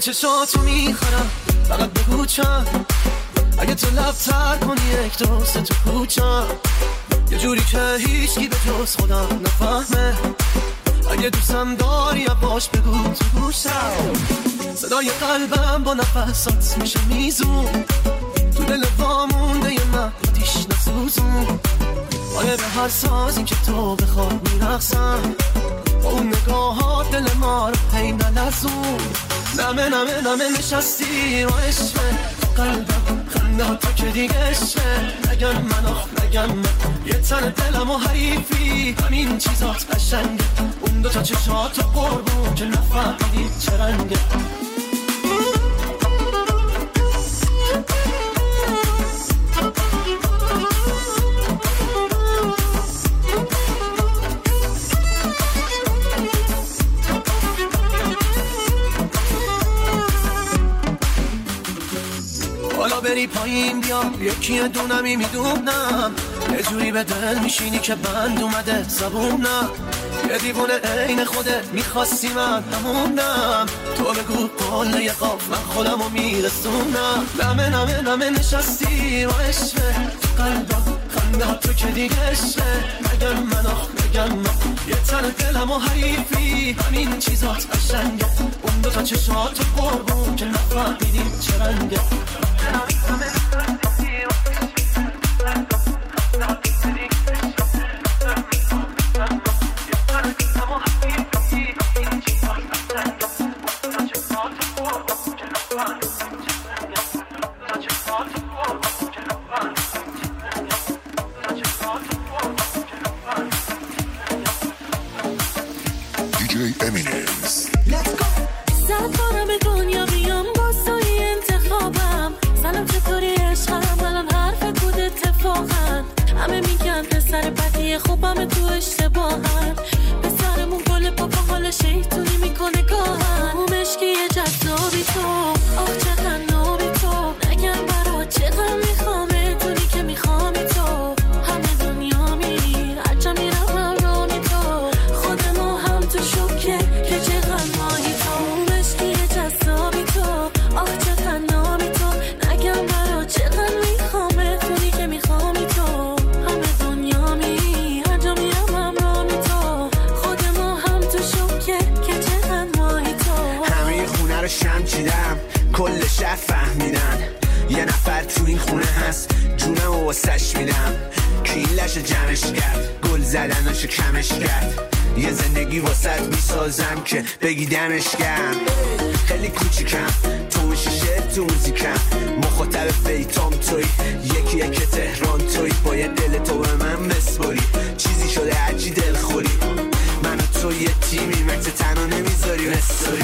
چشاتو میخرم فقط بگو چند، اگه تو لب‌تر کنی یک دوست تو کوچم، یه جوری که هیچکی به جز خودم نفهمه، اگه دوستم داری باش بگو تو گوشم، صدای قلبم با نفسات میشه میزون، تو دل وامونده یه من آتیش نسوزون، آره به هر سازی که تو بخواد میرقصم، با اون نگاهات دل ما رو هی نلرزون، نمه نمه نمه نشستی رو عشقه قلبم، خنده ها تو که دیگه عشقه، نگم من نگم من، یه تن دلم و حریفی، همین چیزات قشنگه، اون دوتا چشات و قربون که نفهمیدی چه رنگه. حالا بری پایین بیا یکی دونمی میدونم، یه جوری به دل میشینی که بند اومده زبونم، یه دیوونه عین خودت میخواستی من همونم، تو بگو قول یه قاف من خودمو میرسونم، نمه نمه نمه نشستی رو عشقه قلبم، خنده ها تو که دیگه عشقه، نگم من نگم من، یه تن دلم و حریفی، همین چیزات قشنگه، اون دوتا چشات و قربون که نفهمیدی چه رنگه. خوبم تو اشتباهن به سرمون گل پاپا حال شیطونی میکنه گاهن، مشکی یه جذابی تو آخ چقدر نابی تو، نگم برا چقدر میخوامه تونی که میخوامی تو، همه دنیا میری هرچه میرم همرامی تو، خود ما هم تو شکه که چقدر ماهی تو، مشکی یه جذابی تو آخ چقدر نابی تو، نگم برا چقدر میخوامه تونی که میخوامی تو، همه دنیا میری شم چیدم کل شهر فهمیدن یه نفر تو این خونه هست، جونم و واسش میدم، کیلش جمعش کرد گل زدناشو کمش کرد، یه زندگی واسط میسازم که بگی دمش گرم، خیلی کوچیکم تو میشی شعر تو موزیکم، مخاطب فیتام توی یکی که تهران توی، باید دل تو به من بسپاری، چیزی شده هرچی دل خوری، من و تو یه تیمی مکت تنها نمیذاری نستاری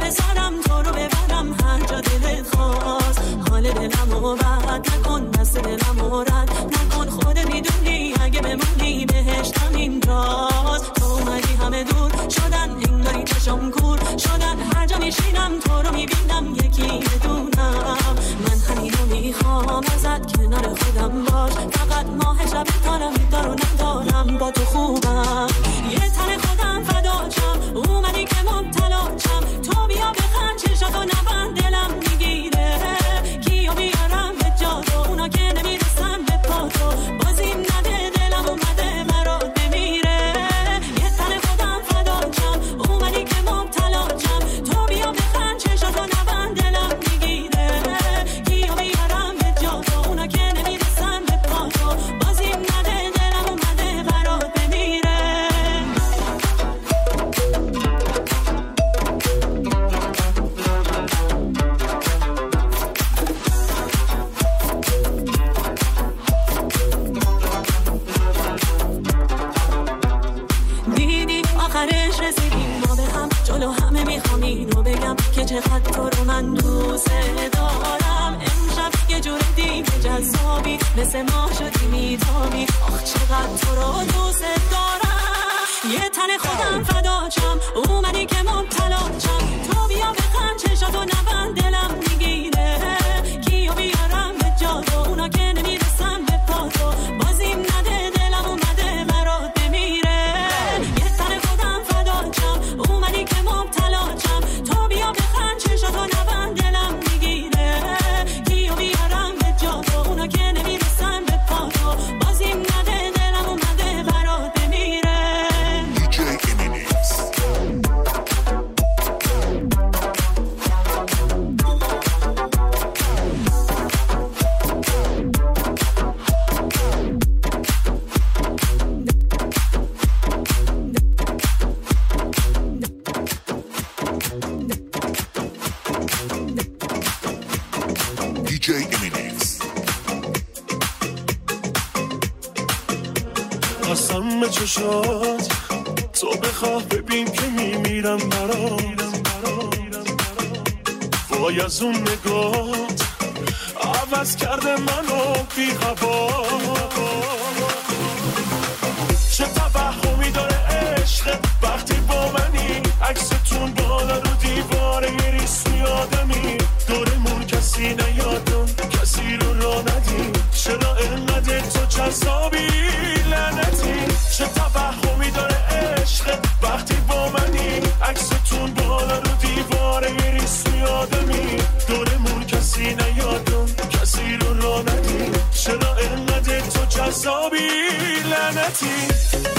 دلم و بعد نکن دست دلم دارم دارو ندارم با تو خوبم یه تن خودم فداچم اومدی که مبتلاچم تو بیا بخند چشاتو نبند دلم میگیره کیو بیارم به جادو اونا که نمیرسن به پاتو بازیم نده دلم اومده برات بمیره یه تن خودم فداچم اومدی که مبتلاچم تو بیا بخند چشاتو نبند دلم میگیره کیو بیارم به جادو اونا که نمیرسن به پاتو بازیم نده دلم اومده برات بمیره دیدی آخرش رسیدیم ما به هم جلو همه میخوام اینو بگم که چقدر تو رو من دوست دارم امشب یه جور دیگه جذابی مثل ما شدی میتابی آخ چقدر تو رو دوست دارم یه تن خودم فداچم اومدی که مبتلاچم تو بیا بخند چشاتو نبند دلم میگیره کیو بیارم به جادو اونا که نمیرسن به پاتو بازیم نده دلم اومده برات بمیره یه تن خودم فداچم اومدی که مبتلاچم تو بیا بخند چشاتو نبند دلم میگیره کیو بیارم به جادو اونا که نمیرسن به پاتو بازیم نده دلم اومده برات بمیره DJ Eminix. قسم به چشات تو بخواه ببین که میمیرم برات وای از اون نگات عوض کرده منو بی هوا چه توهمی داره عشق وقتی با منی عکستون بالا رو دیواره یه ریسوی آدمی دورمون کسی نیادم کسی رو را ندیم چرا انقدر تو جذابی لعنتی چه توهمی داره عشق وقتی با منی عکستون بالا رو دیواره یه ریسوی آدمی دورمون کسی نیادم کسی رو را ندیم چرا انقدر تو جذابی لعنتی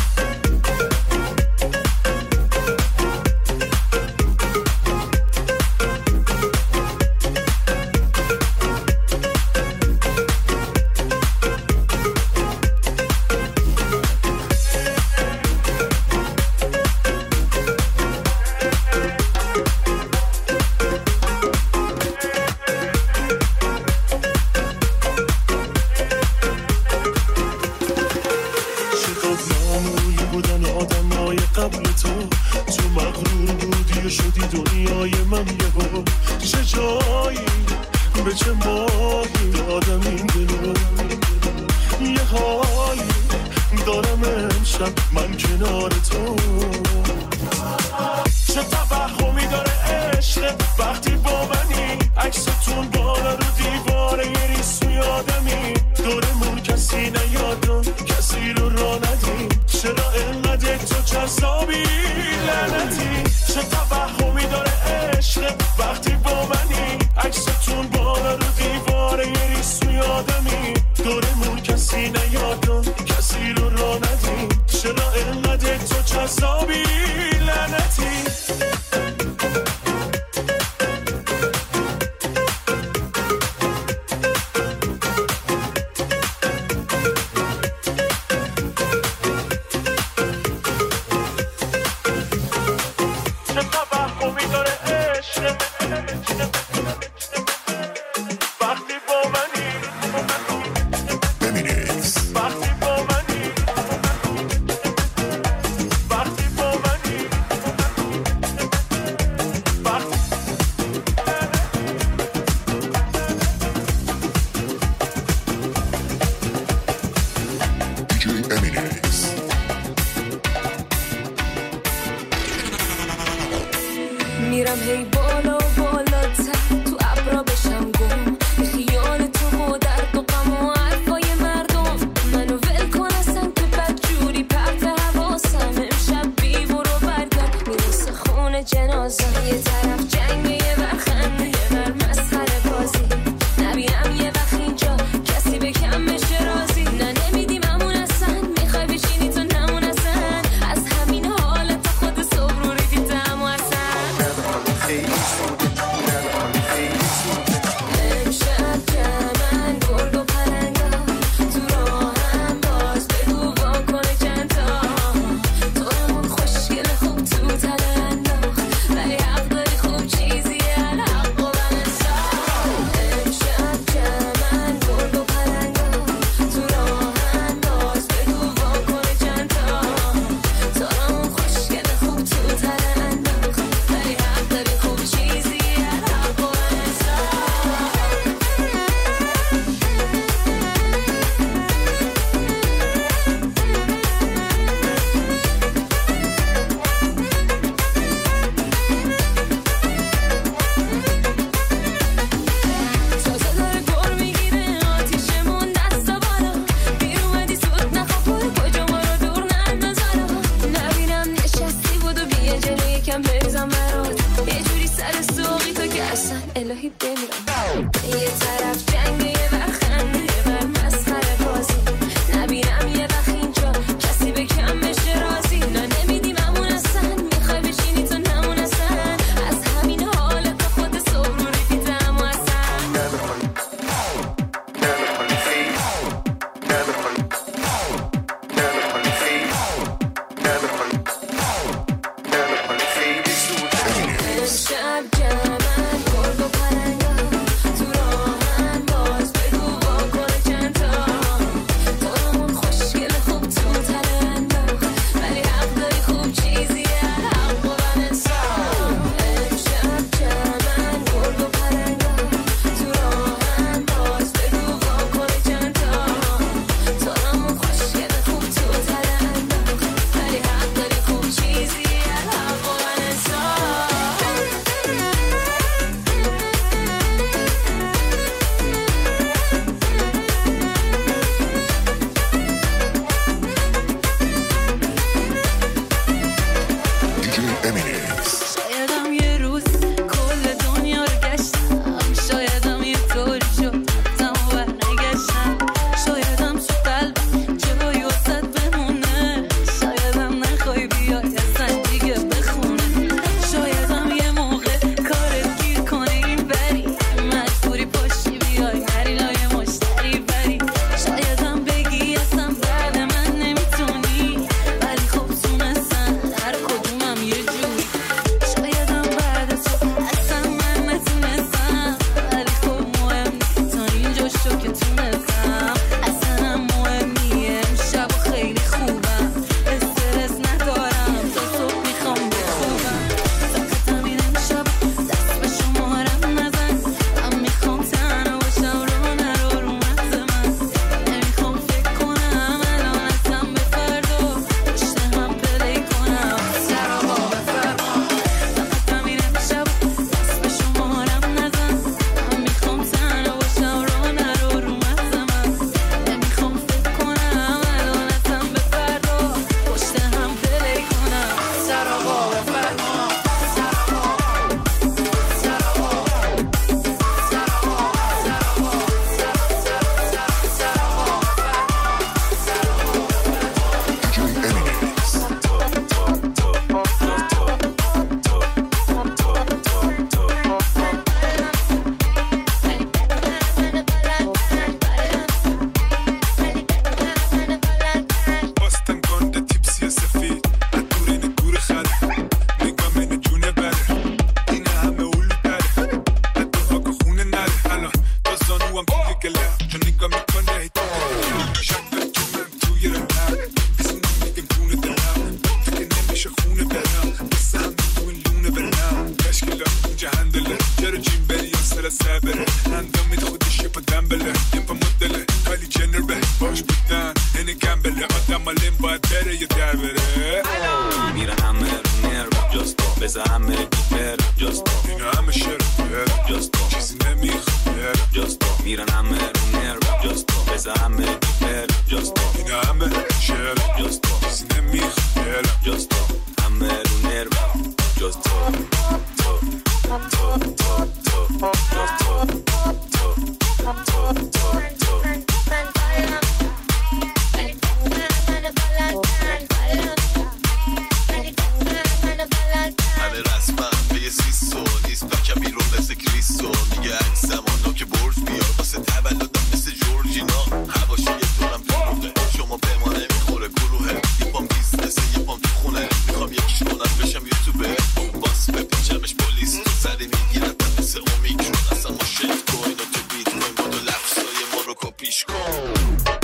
میرم هی بالا و بالاتر تو ابرا بشم گم به خیال تو و درد و غم و حرفای مردم منو ول کن ولی بمیرم. یه طرف جنگ یه وقت خنده یه وقت مسخره بازی. نبینم یه وقت اینجا کسی به کم بشه راضی. نه نمیدیم همون اصلا میخوای بشینی تو نمون اصلا. از همین حالت خود صبح رو ریدیدم و اصلا شب جمعن گرگ و پرنگا تو راهن باز بگو واکنه چند تا دارمون خوشگل خوب تو تره انداخت ولی حق داری خوب چیزیه حق و انصاف. شب جمعن گرگ و پرنگا تو راهن باز بگو واکنه چند تا دارمون خوشگل خوب تو تره انداخت ولی حق داری خوب چیزیه حق و انصاف. DJ Eminex. شایدم یه روز کل دنیا رو گشتم. شایدم یه طوری شد رفتم و برنگشتم. شایدم تو قلبم جایی واسد بمونه. شایدم نخوای بیای اصلا دیگه بخونه. شایدم یه موقع کارت گیر کنه این بری مجبوری پاشی بیای نری لای مشتری بری. شایدم بگی اصلا بعد من نمیتونی ولی خب تونستم هر کدومم یه جوری. شایدم بعد تو اصلا من نتونستم ولی خب مهم نیست تا اینجا شو که تونستم. اصلا هم مهم نیه امشب خیلی خوبم استرس ندارم تا صبح میخوام بخوبم. فقط همین امشب دست به شمارم نزن. من میخوام تنها باشم رو نرو رو مغز من. نمیخوام فکر کنم الان اصلا به فردا پشت هم پلی کنم سرابا بفرما. فقط همین امشب دست به شمارم نزن. من میخوام تنها باشم رو نرو رو مغز من. نمیخوام فکر کنم الان اصلا به فردا پشت هم پلی کنم سرابا بفرما. DJ Eminex. باستن گنده تیپسی سفید دور این گور خده نگاه من جونه بره این همه اولو داره حتی آگه خونه نره الان تا زانو هم توی گله چون نگاه میکنه هیتا شک به تو من توی رنم بزونم میگم جونه دارم فکر نمیشه خونه برم بسه همه تو این لونه برم تشکیلا اینجا هندله چرا جیم بری یا سر سبره اندامید خودش یه پا دنبله یه پا مدله کالی جنر به باش بودن اینه گمبله آدم مالین باید بره یا در بره میرن همه رو نرم جستا بزا همه دیپر جستا اینا همه شرفه جستا چیزی نمیخواه جستا میرن همه رو نرم جستا بزا همه دیپر جستا اینا همه شرفه جستا چیزی نمیخواه جستا همه رو نرم جستا تو تو تو تو جستا تو تو تو تو همه رسمم به یه سیسو نیست بکم بیرون مثل کریسو میگه عکس زمانو که برز بیار واسه تولدم مثل جورجینا هواشی یه دورم تو روغه شما به ما نمیخوره گروهه یه پام بیزنسه یه پام تو خونه میخوام یکیش کنم بشم یوتیوبه باس بپیچمش پلیس تو سری میگیرم مثل اومیکرون اصلا ما شیف کوین و تو بیت کوین با دو لفظای ما رو کپیش کن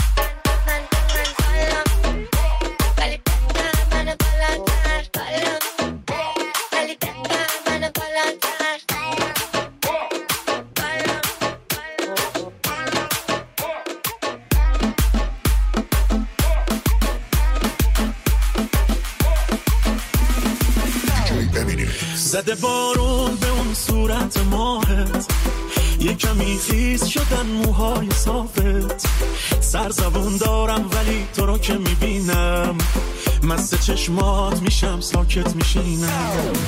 زده بارون به اون صورت ماهت یه کمی خیس شدن موهای صافت سرزبون دارم ولی تو رو که میبینم مست چشمات میشم ساکت میشینم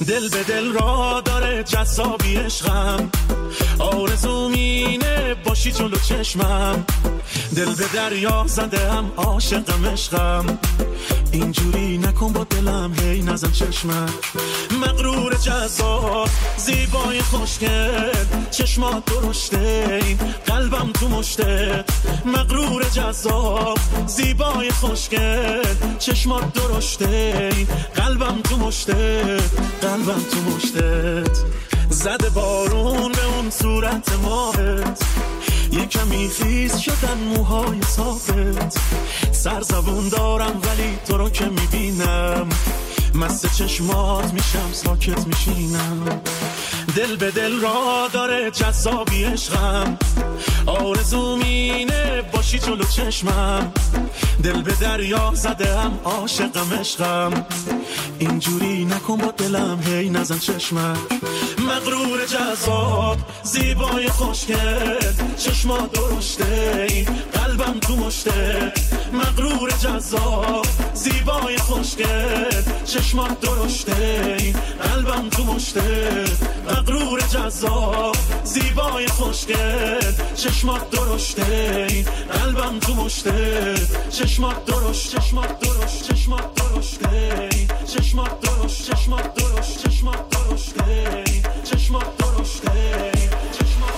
دل به دل را داره جذابی عشقم، آرزوم اینه باشی جلو چشمم، دل به دریا زدم عاشقم عشقم، اینجوری نکن با دلم هی نزن چشمم. مغرور جذاب زیبای خوشگل چشمات درشته این قلبم تو مشته، مغرور جذاب زیبای خوشگل چشمات درشته این قلبم تو مشته، قلبم تو مشتت. زده بارون به اون صورت ماهت، یه کمی خیز شدن موهای صافت، سرزبون دارم ولی تو رو که میبینم مست چشمات میشم ساکت میشینم. دل به دل را داره جذابی عشقم، آرزوم اینه باشی جلو چشمم، دل به دریا زدم عاشقم عشقم، اینجوری نکن با دلم هی نزن چشمم. مغرور جذاب زیبای خوشگل چشمات درشته این قلبم تو مشته، مغرور جذاب زیبای خوشگل چشمات درشته این قلبم تو مشته، مغرور جذاب زیبای خوشگل چشمات درشته این قلبم تو مشته، چشمات درشت چشمات درشت چشمات درشته این چشمات درشت چشمات درشت چشمات درشته این چشمات درشته این چشمات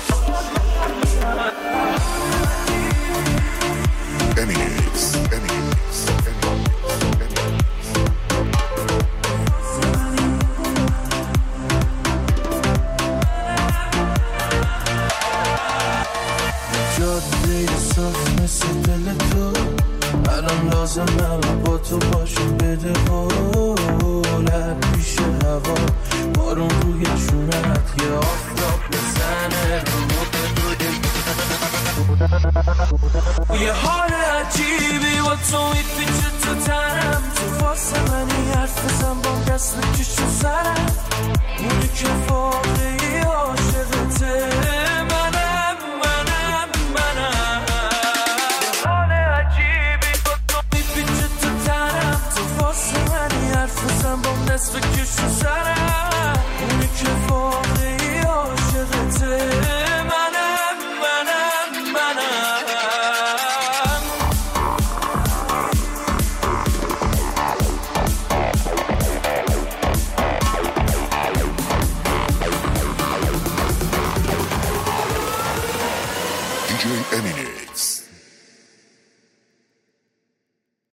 جاده صاف مثل دل تو، الان لازمم با تو باشم، بده قولت پیش هوا، بارون روی شونت یه آفتاب بزنه یه حال عجیبی با تو میپیچه تو تنم، تو واسه منی حرف بزن با دست بکش تو سرم، اونی که واقعی عاشقته منم یه حال عجیبی با تو میپیچه تو تنم، تو واسه منی حرف بزن با دست بکش تو سرم.